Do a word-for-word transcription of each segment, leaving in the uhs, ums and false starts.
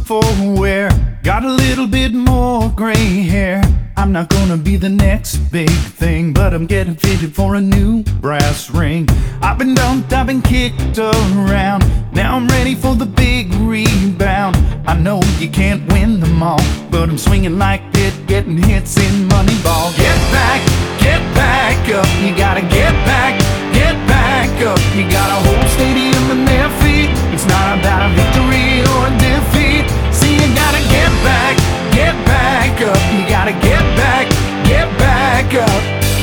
for wear. Got a little bit more gray hair. I'm not gonna be the next big thing, but I'm getting fitted for a new brass ring. I've been dumped, I've been kicked around. Now I'm ready for the big rebound. I know you can't win them all, but I'm swinging like it, getting hits in Moneyball. Get back, get back up. You gotta get back, get back up. You got a whole stadium in their feet. It's not about a victory or a defeat. See, you gotta get back, get back up. You gotta get back, get back up.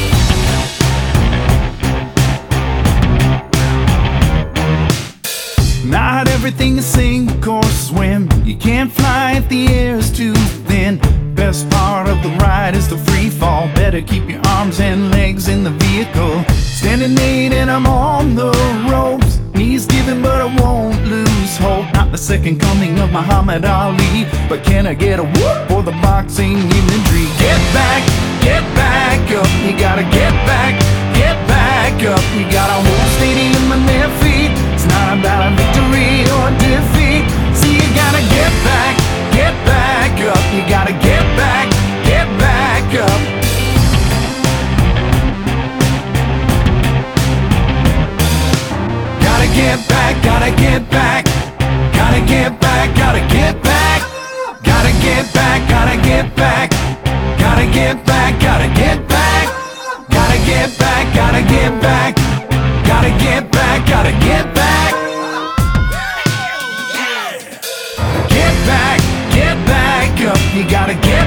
Not everything is sink or swim. You can't fly if the air's too thin. Best part of the ride is the free fall. Better keep your arms and legs in the vehicle. Standing eight and I'm on the ropes. Knees giving but I won't lose hope. Not the second coming of Muhammad Ali, but can I get a whoop for the boxing imagery? Get back, get back up. You gotta get back, get back up. You got a whole stadium on their feet. It's not about a victory or a defeat. See, you gotta get back, get back up. You gotta get back, get back up. Gotta get back, gotta get back. Gotta get back, gotta get back. Gotta get back, gotta get back. Gotta get back, gotta get back. Gotta get back, gotta get back. Gotta get back, gotta get back. Get back, get back up. You gotta get